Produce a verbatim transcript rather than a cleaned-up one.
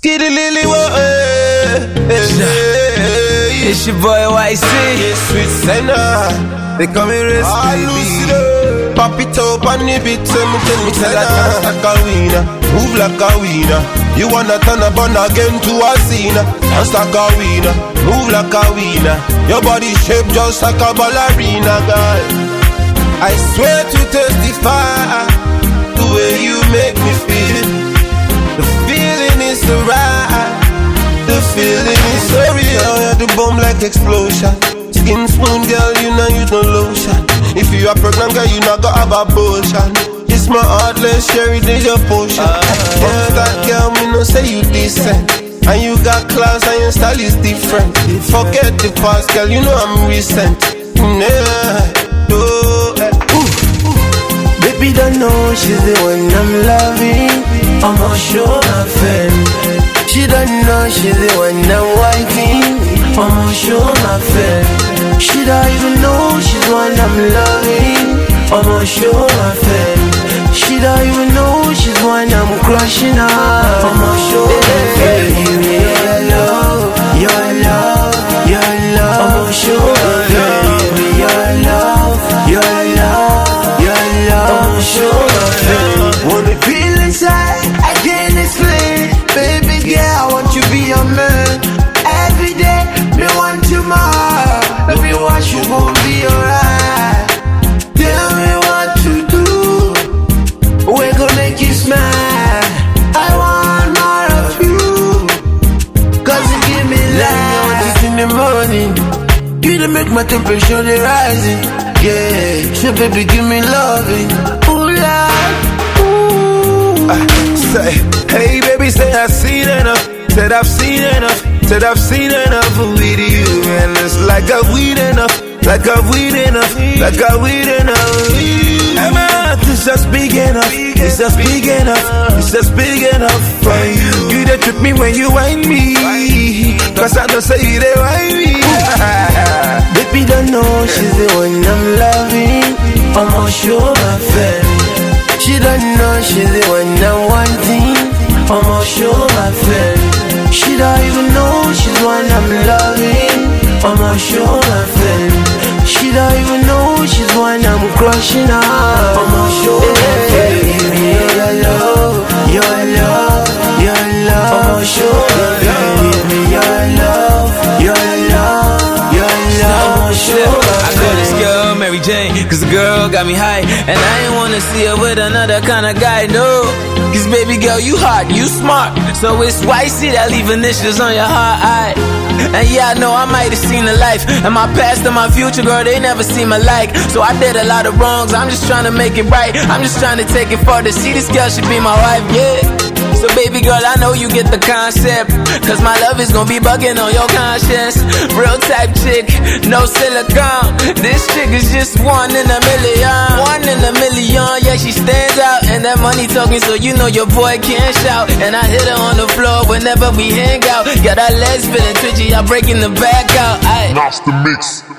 Skitty Lily, what? It's your boy Y C. Yes, sweet Senna. They call me Rest Baby. Pop it up and nip it, tell me, tell me, Senna. Like a winner, move like a winner. You wanna turn a bun again to a scene. Dance like a winner, move like a winner. Your body shape just like a ballerina, girl. I swear to testify the way you make me feel. The feeling is so right. The feeling is so real. Yeah, the bomb like explosion. Skin smooth, girl, you know you no lotion. If you are pregnant, girl, you not gonna have abortion. It's my heartless, cherry, this your potion. Yeah, that girl, me no say you decent. And you got class and your style is different. Forget the past, girl, you know I'm recent. Yeah, oh, eh. Ooh. Baby don't know she's the one I'm loving. I'ma show my friend. She don't know she's the one I'm wifing. I'ma show my friend. She don't even know she's the one I'm loving. I'ma show my friend. She don't even know she's the one I'm crushing on. I'ma show my friend. Give me your love, your love, your love. I'ma show my friend. Give me your love, your love, your love. I'ma show my friend. Wanna feel inside, I can't explain. Baby girl, I want you to be your man. Every day, me want you more. Baby, what you gon' be alright. Tell me what to do. We're gonna make you smile. I want more of you. Cause you give me life in the morning. You done make my temperature rising. Yeah, so baby, give me loving. Ooh, Lord. Ooh. I say, hey baby, say I've seen enough. Said I've seen enough. Said I've seen enough with you. And it's like a weed enough. Like a weed enough. Like a weed enough. And my heart is just big enough. It's just big enough. It's just big enough for you. You that trip me when you whine me. Cause I don't say you they whine me. Baby don't know she's the one I'm loving. I'ma show my friend. She don't know she's the one I'm wanting. I'ma show my friend. She don't even know she's the one I'm loving. I'ma show my friend. She don't even know she's the one I'm crushing on. I'ma show my friend. Give me your love, your love, your love. I'ma show my friend. Give me your love, your love, your love. I'ma show my friend. I call this girl Mary Jane, cause the girl got me high. And I ain't wanna see her with another kind of guy, no. Cause baby girl, you hot, you smart. So it's Y C that leave initials on your heart, aight. And yeah, I know I might have seen a life. And my past and my future, girl, they never seem alike. So I did a lot of wrongs, I'm just trying to make it right. I'm just trying to take it further. See, this girl should be my wife, yeah. So baby girl, I know you get the concept. Cause my love is gonna be bugging on your conscience. Real type chick, no silicone. This chick is just one in a million. One in a million, yeah, she stands out. And that money talking, so you know your boy can't shout. And I hit her on the floor whenever we hang out. Got our legs feeling twitchy, I'm breaking the back out. Aye. That's the mix.